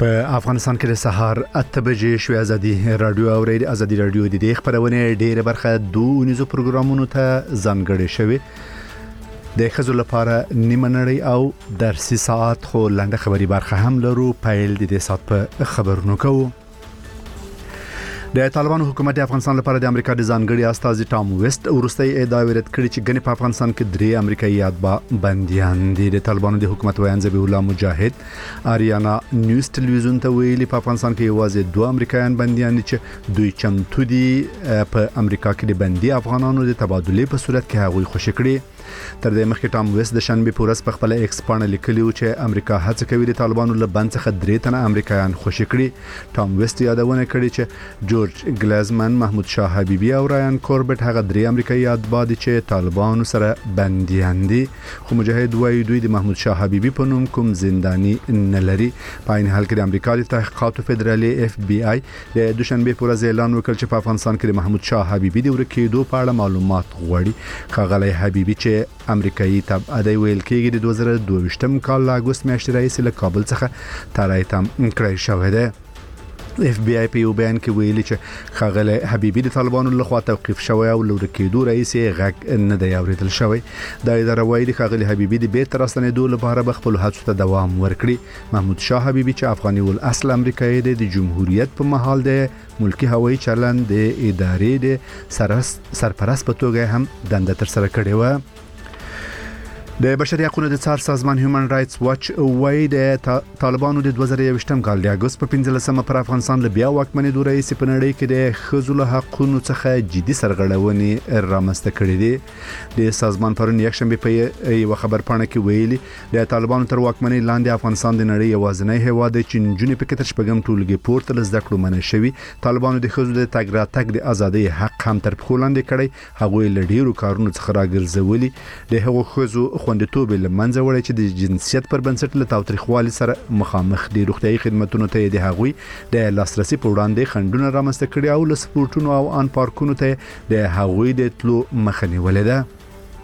په افغانستان کې د سهار 8 بجې شوې ازادي رادیو او ازادي رادیو د دې خبرونه ډېره برخه دوه نيزو پروګرامونو ته ځانګړې شوې د خزو لپاره نیمه نړۍ او درسي ساعت خو لنډه خبري برخه هم لرو پیل د دې ساعت په خبرونو کوو د طالبانو حکومت د افغانستان لپاره د امریکا د ځانګړي استاذ ټام ویست ورستۍ ادعا ورت کړې چې ګنې په افغانستان کې درې امریکایي بنديان دي د طالبانو د حکومت ویان ذبیح الله مجاهد آریانا نیوز ټلویزیون ته ویلي په افغانستان کې یوازې دوه امریکایان بنديان چې دوی چمتو دي په امریکا کې د بندي افغانانو د تبادله په صورت کې هغوی خوشی کړي تر دې مخکې ټام ویست د شنبه پورس په خپل ایکس باندې لیکلی و چې امریکا هڅه کوي د طالبانو له بند څخه درې تنه امریکایان خوشی کړي ټام ویست یادونه کړې چې جورج ګلازمن محمود شاه حبیبی او رایان کوربټ هغه درې امریکایي اتباع چې طالبانو سره بنديان دي خو مجاهد وایي دوی د محمود شاه حبیبی په نوم کوم زنداني نه لري په این حال کې د امریکا د تحقیقاتو فدرالي اف بي اي د دوشنبه پورز اعلان وکړ چې په افغانستان کې د محمود شاه حبیبی د ورکېدو په اړه معلومات غواړي خغلی حبیبی چې امریکایي تبعه دی ویل کېږي د 2022م کال له اگست میاشتې راهیسې له کابل څخه ترایتم کړی شوی دی اف بي اي په بیان کې ویلي چې خغلی حبیبی د طالبانو لخوا توقيف شوی او لور کېدو رئیس غږ نه دی اوریدل شوی د اداره وایي د خغلی حبیبی د بیرته راستنېدو لپاره خپل هڅو ته دوام ورکړي محمود شاه حبیبی چې افغاني ول اصل امریکایي دی د جمهوریت په محل دی ملکی هوایي چلند د ادارې د سرپرست په توګه هم دنده تر سره کړې و د بشري حقوقو د څار سازمان هیومن رائټس واچ وایي د طالبانو د 2023م کال د اگست په 15مه پر افغانستان له بیا واکمنې دوره یې په نړۍ کې د خزو له حقوقو څخه جدي سرغړونې رامنځته کړې دي د سازمان پرون یک شنبه په یو خبر پاڼه کې ویلي د طالبانو تر واکمنۍ لاندې افغانستان د نړۍ یوازینی هیواد دی چې نجونې په کتر شپږم ټولګي پورته له زده کړو منع شوي طالبانو د خزو د تګ راتګ د ازادۍ حق هم تر پښو لاندې کړی هغوی له ډیرو کارونو څخه راګرځولي د هغو خزو خوندیتوب لمنځه وړي چې د جنسیت پر بنسټ له تاوتریخوالي سره مخامخ دي روغتيایي خدماتونو ته د هغوی د لاسرسي په وړاندې خندونه رامنځته کړي او له سپورټونو او ان پارکونو ته د هغوی د تلو مخه نیولې ده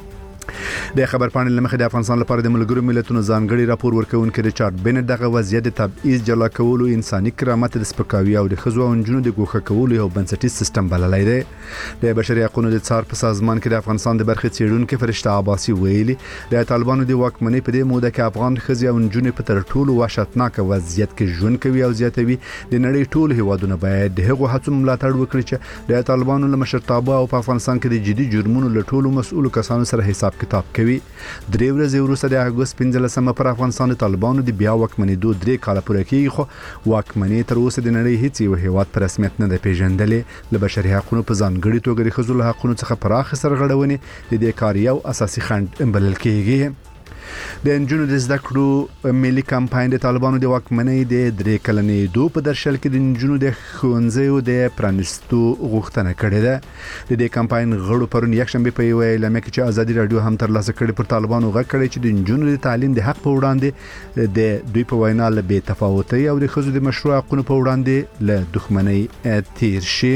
د خبر پاڼې لمخې د افغانستان لپاره د ملګرو ملتونو ځانګړي راپور ورکوونکي ریچارډ بنټ دغه وضعیت د تبعیض جلا کولو انساني کرامت د سپکاوي او د خزو او نجونو د ګوښه کولو یو بنسټیز سیستم بللی دی د بشري حقوقو د څار په سازمان کې د افغانستان د برخې څېړونکي فرشته عباسي ویلي د طالبانو د واکمنۍ په دې موده کې افغان خزي او نجونې په تر ټولو وحشتناک وضعیت کې ژوند کوي او زیاتوي د نړۍ ټول هیوادونه باید د هغو هڅو ملاتړ وکړي چې د طالبانو له مشرتابه او په افغانستان کې د جدي جرمونو له ټولو مسؤلو کسانو سره حساب کتاب کوي درې ورځې وروسته د اگست 15مه پر افغانستان د طالبانو د بیا واکمنېدو 3 کال پوره کېږي خو واکمنۍ تر اوسه د نړۍ هیڅ یو هیواد په رسمیت نه دی پیژندلې له بشري حقوقو په ځانګړي توګه د خزو له حقوقو څخه پراخ سرغړونې د دې کار یو اساسي خنډ بلل کېږي د نجونو د زده کړو ملي کمپاین د طالبانو د واکمنۍ د 3 کلنې دوه په درشل کې د نجونو د ښوونځیو د پرانستو غوښتنه کړې ده د دې کمپاین غړو پرون یک شنبه په یو اعلان کې چې ازادي رادیو هم تر لاسه کړې پر طالبانو غږ کړی چې د نجونو د تعلیم د حق په وړاندې د دوی په وینا له بې تفاوتۍ او د خزو د مشروع حقوقو په وړاندې له دښمنۍ تیر شي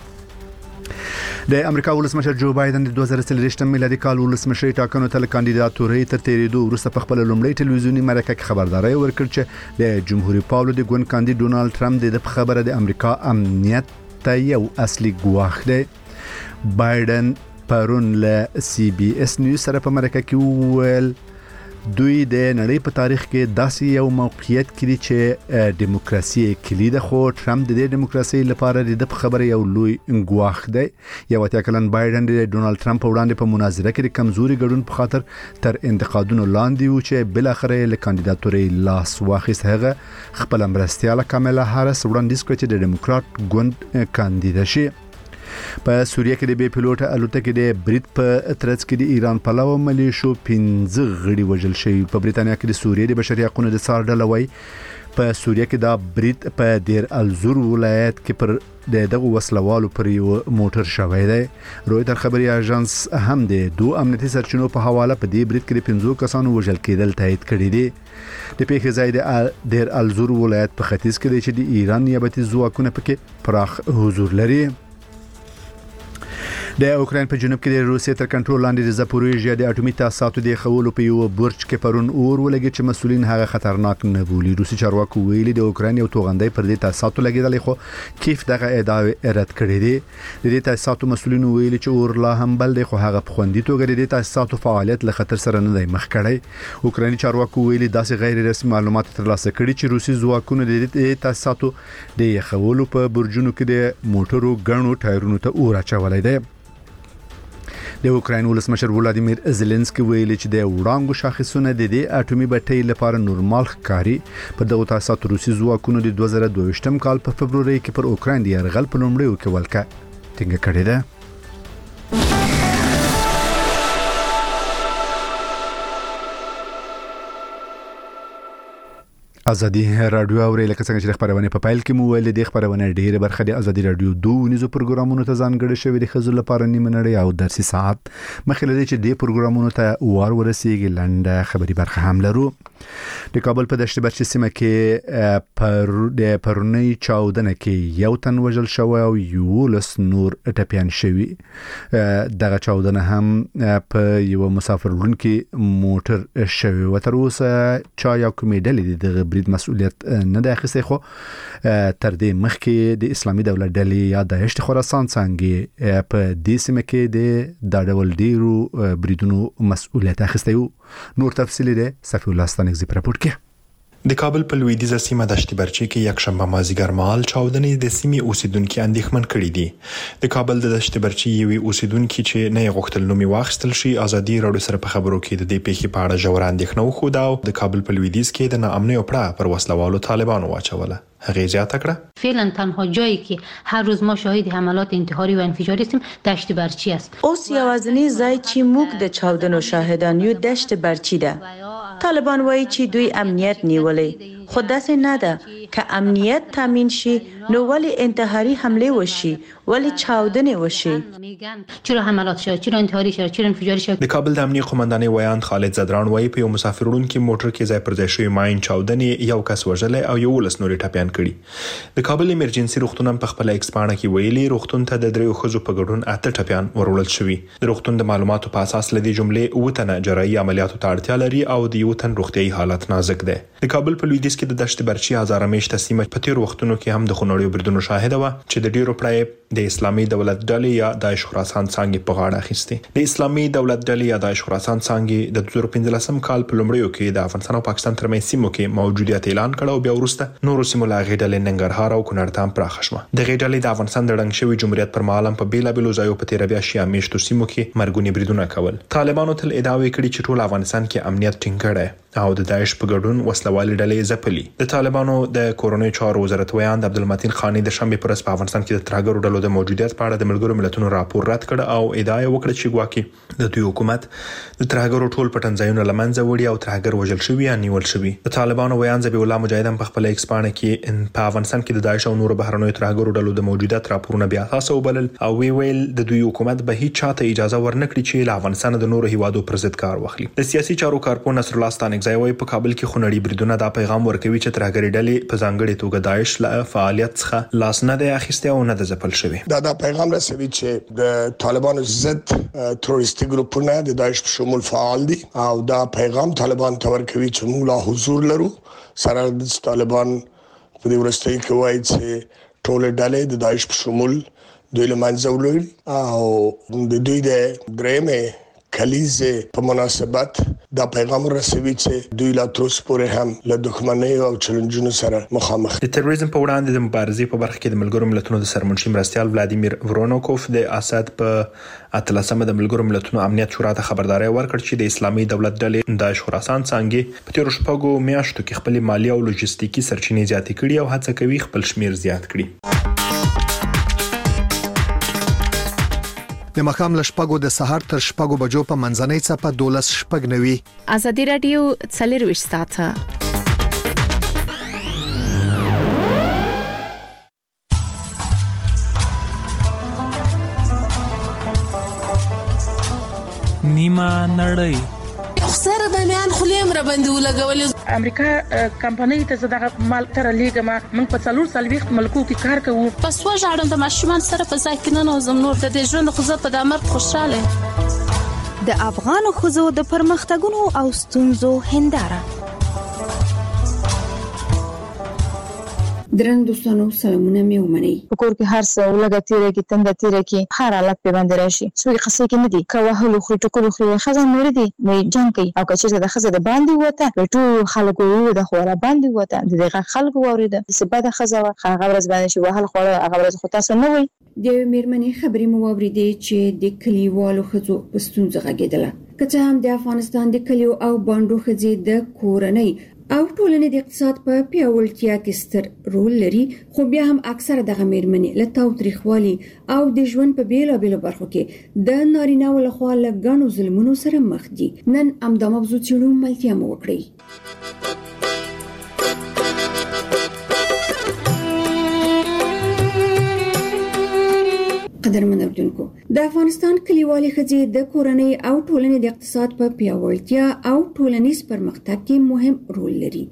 د امریکا ولسمشر جو بایدن د 2023 میلادي کال ولسمشر ټاکنو ته کاندیداتوري تر تیریدو وروسته په خپل لومړی ټلویزیونی مرکه کې خبرداري ورکړه چې د جمهوریت پاولو د ګوند کاندید ډونالد ټرمپ د خبره د امریکا امنیت ته یو اصلي ګواښ دی بایدن پرون له سی بي اس نیوز سره په مرکه کې وویل دوی د نړۍ په تاریخ کې داسې یو موقعیت کړي چې دیموکراسي کلید خو ټرمپ د دیموکراسي لپاره د خبره یو لوی ګواښ دی یو اتیا کلن بایدن د ډونالد ټرمپ وړاندې په مناظره کې د کمزوري ګډون په خاطر تر انتقادونو لاندې و چې بل اخر له کاندیداتوري لاس واخیست هغه خپل مرستياله کاملا هارس وړاندیز کړ چې د دیموکرات ګوند کاندید شي په سوریه کې د بي پيلوټ الوتکې د بریټ په ترڅ کې د ایران پلاو ملیشو 15 غړي وژل شوی په بریتانیا کې د سوریې د بشري حقوقو د څار ډله وایي په سوریه کې دا بریټ په دیر الزور ولایت کې پر دغه وسلوالو پر یو موټر شوی دی رويټر خبري اژانس هم د دوه امنیتي سرچینو په حواله په دې بریټ کې د 15 کسانو وژل کېدل تایید کړی دی د پیښې ځای د دیر الزور ولایت په ختیځ کې دی چې د ایران نیابتي ځواکونه پکې پراخ حضور لري د اوکراین په جنوب کې د روسیې تر کنټرول لاندې د زاپوریژیا د اټومي تاسیساتو د خولو په یو برج کې پرون اور ولګي چې مسولین هغه خطرناک نه بولي. روسي چارواکو ویلي د اوکراین یو توغندۍ پر دې تاسیساتو لګیدل، خو کیف دغه ادعا رد کړې دي. د دې تاسیساتو مسولین ویلي چې اور لا هم بل دی، خو هغه په خوندي توګه د تاسیساتو فعالیت له خطر سره نه دی مخ کړی. اوکرایني چارواکو ویلي داسې غیر رسمي معلومات ترلاسه کړي چې روسي ځواکونو د دې تاسیساتو د خولو په برجونو کې د موټرو ګڼو ټایرونو ته اور اچولای دی. د اوکراین ولسمشر ولادیمیر زيلنسکي ویلي چې د وړانګو شاخصونه د دې اټومي بټۍ لپاره نورمال ښکاري. په دغه تاسیساتو روسي ځواکونو د 2022 کال په فبروري کې پر اوکراین د یرغل په لومړیو کې ولکه ټینګه کړې ده. ازادي رادیو اوري لکه څنګه چې خبرونه په فایل کې مو ویل دي، خبرونه ډیره برخه د ازادي رادیو 2 نيزو پروګرامونو ته ځانګړي شوی د خزل لپاره نیمه نړۍ او درسي ساعت مخکې لدی چې د پروګرامونو ته وار ورسیږي. لنډه خبري برخه هم لرو. د کابل په دشت برچ سیمه کې د پرونی چاودنه کې یو تن وژل شوی او یو لس نور ټپيان شوی. دغه چاودنه هم په یو مسافر وړونکي موټر شوی و. تر اوسه چا یو کومې ډلې د برید مسؤلیت نه د اخیسته، خو تر دې مخکې د اسلامي دولت ډلې یا د داعش خراسان څنګه په دې سیمه کې د ډول ډیرو بریدونو مسؤلیت اخیسته. نور تفصیلی ده صفی الله ستانکزی پر راپور کې. د کابل په لویدیځه سیمه دشت برچی کې یک شنبه مازیګر مهال چاودنې د سیمې اوسیدونکو اندېښمن کړي دي. د کابل د دشت برچی یوې اوسیدونکو چې نه غوښتل نومي واخیستل شي ازادي راډیو سره په خبرو کې د دې پیښې په اړه ژور اندېښنه وښوده او د کابل په لویدیځ کې د ناامنۍ پړه پر وسلوالو طالبانو واچوله. هغه زیاته کړه فعلا تنها جایی که هر روز ما شاهد حملات انتحاری و انفجاری هستیم دشت برچی است. اوس یوازینی ځای چې موږ د چاودنو شاهدان یو دشت برچی ده. طالبان وایي چې دوی امنیت نیولې، خو داسې نه ده. که امنیت تامین شي نو ولی انتحاری حمله وشي، ولی چاودنه وشي. چرا حملات شد، چرا انتحاری شد، چرا انفجاری شد. د کابل د امنیه قومندانۍ ویاند خالد زدران وایي په یو مسافر وړونکي موټر کې ځای پر ځای شوی ماین چاودنې یو کس وژل او یو لس نور ټپيان کړي. د کابل ایمرجنسي روغتون هم په خپل ایکس پاڼه کې ویلي روغتون ته د دریو خزو په ګډون 8 ټپيان ورولل شوی. د روغتون د معلوماتو په اساس لدی جملې وتنه جراحي عملیاتو ته اړتیا لري او د یو تن روغتيایي حالت نازک ده. د کابل په لویدیځ کې د دشت برچی هزاره میشته سیمه په تیر وختونو کې هم د خونړیو بریدونو شاهد و چې د ډیرو پړای د اسلامي دولت ډلې یا داعش خراسان څنګه په غاړه اخیسته. د اسلامي دولت ډلې یا داعش خراسان څنګه د 2015 کال په لومړیو کې د افغانستان او پاکستان ترمنځ سیمو کې موجودیت اعلان کړ او بیا وروسته نورو سیمو لا غېډلې ننګرهار او کونړ ته پراخ شو. د غېډلې د افغانستان د ډنګ شوی جمهوریت پر مهال په بیلابلو ځایو په 13 شیا میشتو سیمو کې مرګونی بریدونه کول. طالبانو تل ادعا وکړي چې ټول افغانستان کې امنیت ټینګ کړي او د داعش په ګډون وسلوالې ډلې ځپلي. د طالبانو د کورونی چارو وزارت ویاند عبدالمتین خانی د شنبه پر ورځ په افغانستان کې د ترهګرو ډلو د موجودیت په اړه د ملګرو ملتونو راپور رد کړ او ادعا وکړه چې ګواکې د دوی حکومت د ترهګرو ټول پټنځایونه لمنځه وړي او ترهګر وژل شوی یا نیول شوی. د طالبانو ویاند ذبیح الله مجاهد په خپل ایکس پاڼه کې په افغانستان کې د داعش او نورو بهرنیو ترهګرو ډلو د موجودیت راپورونه بیا تاسو وبلل او ویل د دوی حکومت به هیڅ چاته اجازه ورنکړي چې له افغانستان د نورو هیوادو پر ضد کار واخلي. د سیاسي چارو کارپو نصر الله ستانکزی وایي په کابل کې خونړي بریدونه دا پیغام ورکوي چې ترهګری ډلې په ځانګړي توګه داعش له فعالیت څخه لاس نه دی اخیسته او نه د ځپل شوی. دا پیغام رسوي چې د طالبانو ضد تروریستي ګروپونه د داعش په شمول فعال دي او دا پیغام طالبان ته ورکوي چې موږ لا حضور لرو. سره د طالبان په دې ورستۍ کې وایي چې ټول ډلې د داعش په شمول دوی له منځه وړي او د دوی د درېمه کلیزه په مناسبت دا پیغام رسوي چې دوی لا تر اوسه پورې هم له دښمنۍ او چیلنجونو سره مخامخ دي. د تروریزم په وړاندې د مبارزې په برخه کې د ملګرو ملتونو د سرمنشي مرستيال ولادیمیر ورونوکوف د اسد په اتلسمه د ملګرو ملتونو امنیت شورا ته خبرداري ورکړ چې د اسلامي دولت ډلې داعش خراسان څنګه په تیر شپږو میاشتو کې خپل مالی او لوجستیکي سرچینې زیاتې کړي او هڅه کوي خپل شمیر زیات کړي. د مخام لشپګو د سحر تر شپګو بجو په منځنۍ چپه 12 شپګ نوي. ازادي رادیو څلرويش ساعته. نیمه نړۍ سره د میان خلیم را باندې ولګولې. امریکا کمپنۍ ته زداغه مال تر لیګما موږ په 4 ملکو کې کار کوو. پس وژاړم د ماشومان سره په ځای کې نه نوزم نور د دې ژوند خو زه په دامر خوشاله. د افغان خزو د پرمختګونو او ستونزو هنداره. درنګ دوستانو سلامونه مې ومنئ. په کور کې هر څه ولګه تیره کې تنده تیره کې هر حالت په باندې راشي څوک قصې کې نه دي کوهلو خو ټکو خو خزان مړ دي مې جنگ کوي او کچې د خزه د باندې وته ټول خلکو یو د خورا باندې وته دغه خلکو ورید سبا د خزه هغه ورځ باندې شو هغه خو هغه ورځ خو تاسو نه وي د میرمنې خبرې مو واوریدې چې د کلیوالو خزو پستونځه غږیدله کچې هم د افغانستان د کلیو او باندو خزي د کورنۍ او ټولنې د اقتصاد په پیاوړتیا کې ستر رول لري خو بیا هم اکثره د میرمنې له تاوتریخوالي او د ژوند په بیلابېلو برخو کې د نارینه ول خوا له ګڼو ظلمونو سره مخ دي. نن امدا موضوع چیرو ملتیا مو وکړي. قدرمن اردوونکو د افغانستان کلیوالي ښځې د کورنۍ او ټولنې د اقتصاد په پیاوړتیا او ټولنیز پرمختګ کې مهم رول لري.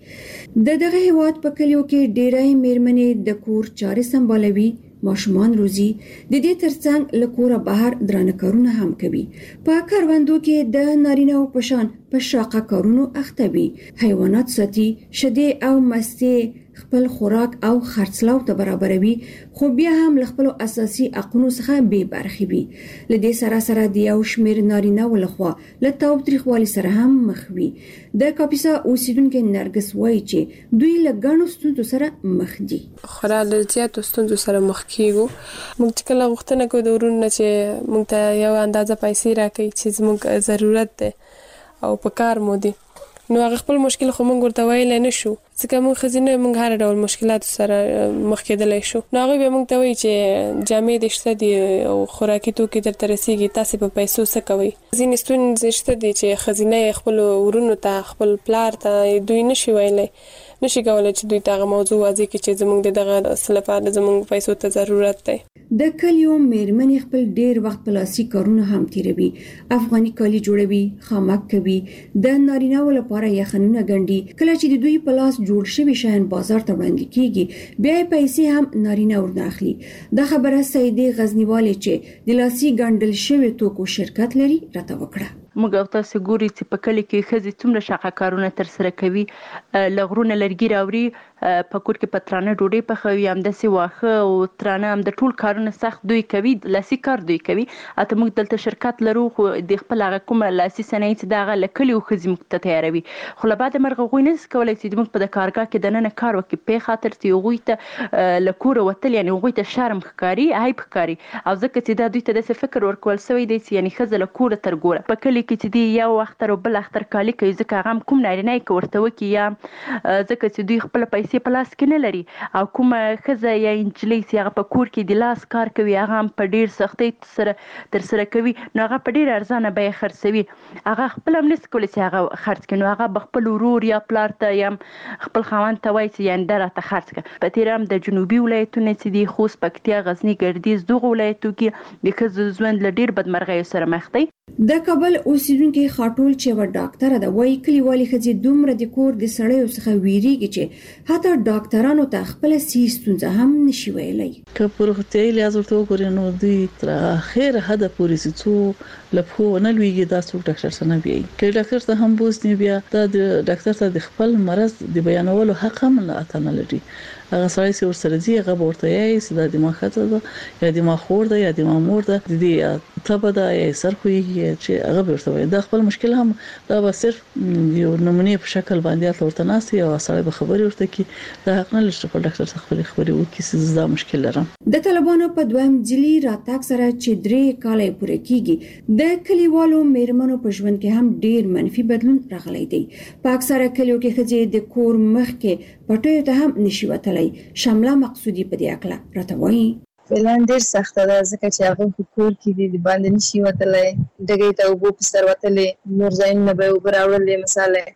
دغه هیواد په کلیو کې ډېرای میرمنې د کور چارې سمبالوي ماشومان روزي د دې ترڅنګ له کوره بهر درانه کارونه هم کوي. په کاروندو کې د نارینه او پشان په شاقه کارونو اخته وي حیوانات ساتي شیدې او مستې خپل خوراک او خرڅلاو ته برابروي خو بیا هم له خپل اساسي حقوقو څخه بې برخې وي. لدې سره د یو شمېر نارینه ولخوا له تاوتریخوالي سره هم مخ وي. د کاپیسا اوسیدونکو نرګس وایي چې دوی له ګڼو ستونزو سره مخ دي. خورا له زیاتو ستونزو سره مخ کیږو. موږ چې کله غوښتنه کوو د ورونو چې موږ ته یو اندازه پیسې راکړي چې زموږ ضرورت ده او په کار مو دي نو هغه خپل مشکل خو موږ ورته ویل نه شو ځکه موږ خزینه موږ هر ډول مشکلات سره مخ کېدلای شو. نو هغه به موږ ته وایي چې جامې د شته دي او خوراکي توکي درته رسیږي تاسو په پیسو څه کوي. ځینې ستونزې شته دي چې خزینه خپل ورونو ته خپل پلار ته دوی نشي ویلای نشي کولای چې دوی ته موضوع واضح کړي چې زموږ دغه سلفه زموږ پیسو ته ضرورت دی. د کلیو میرمنې خپل ډیر وخت په لاسي کارونه هم تیروي. افغاني کالي جوړوي خامک کوي د نارینه ول لپاره یخنونه ګنډي کله چې د دوی په لاس جوړ شوی شین بازار ته وړاندې کیږي بیا پیسې هم نارینه ورنه اخلي. د خبره سیدې غزنیوالي چې د لاسي ګنډل شوی توکو شرکت لري راته وکړه. موږ او تاسو ګوري چې په کلی کې ښځې څومره شاقه کارونه تر سره کوي لغرونه لرګي راوړي په کور کې پترانه ډوډۍ پخوي همداسې واښه او ترانه هم د ټول کارونه سخت دوی کوي لاسي کار دوی کوي. اته موږ دلته شرکت لرو خو د خپل هغه کومه لاسي صنایع چې دغه له کلیو ښځې موږ ته تیاروي خو له بعده مرغه هغوی نشي کولی چې موږ په د کارګاه کې دننه کار وکړي په خاطر چې هغوی ته له کوره وتل یعنې هغوی ته شرم ښکاري عیب ښکاري او ځکه چې دا دوی ته داسې فکر ورکول سوی دی چې یعنې ښځه له کوره تر ګوره په کلي کې چې دی یو اختر او بل اختر کالي کوي ځکه هغه هم کوم نارینه یې که ورته وکړي یا ځکه چې دوی خپله پیسې په لاس کې نه لري او کومه ښځه یا نجلۍ چې هغه په کور کې د لاس کار کوي هغه هم په ډېر سختۍ سره ترسره کوي نو هغه په ډېره ارزانه بیه خرڅوي هغه خپله هم نشي کولی چې هغه خرڅ کړي نو هغه به خپل ورور یا پلار ته یا خپل خاوند ته وایي چې یعنې دا راته خرڅ کړه. په تېره هم د جنوبي ولایتونه چې دي خوست پکتیا غزني ګردیز دغو ولایتو کې د ښځو ژوند له ډېر بدمرغیو سره مخ دی. د کابل اوسیدونکو خاطول چې و ډاکټر دا وایي کلیوالي ښځې دومره د کور د سړیو څخه ویریږي چې حتی ډاکټرانو ته خپل ستونزه هم نشي ویلای. که پرختي لحاظ ورته وګورئ نو دوی تر اخر حد پورې څو لپو نه لويږي دا څوک ډاکټر سره نه وي که ډاکټر ته هم بوزنی بیا دا د ډاکټر ته د خپل مرض د بیانولو حق هم نه اتنه لري. هغه سړی چې ورسره دی هغه ورته یې چې د ما خاطر ده یا د ما خور ده یا د ما مور ده د دې ته به دا یې سر خوېږي چې هغه ورته وي دا خپل مشکل هم دا به صرف یو نمونه په شکل باندې ورته ناسي او سړی به خبري ورته کی دا حق نه لري چې ډاکټر څخه خبري وکړي چې دا مشکل لرم. د طالبانو په دویم ځلي راتګ سره چې 3 کال پوره کیږي د کلیوالو میرمنو په ژوند کې هم ډیر منفي بدلون راغلی دی. په اکثره کلیو کې ښځې د کور مخ کې پټیو ته هم نشي وتلی. شمله مقصودی په دې اکله راته وایي فعلاً ډیر سخت ده ځکه چې هغه په کور کې دي د باندې نشي وتلی ډګې ته وبو په سر وتلې نور ځای نه به وبراولې مثلا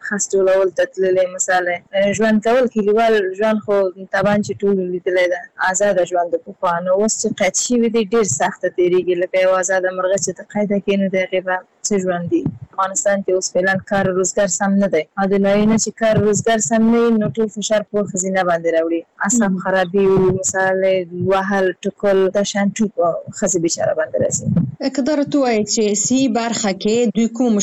خاص ټولول تتللې مثلا ژوند کول کلیوال ژوند خو طبعا چې ټول لیدلې ده آزاد ژوند په خوانو اوس چې قید شي وي ډیر سخت تیریږي لکه یو آزاد مرغه چې ته قید کینو د غیبه څه ژوند دي افغانستان کې اوس فعلا کار روزګار سم نه دی او د نوی نه چې کار روزګار سم نه نو ټول فشار په خزینه باندې راوړي اصاب خرابي او مثلا وهل ټکل د شان ټوپ خزي بشاره باندې راځي اقدار توای چې سی برخه کې دوی کوم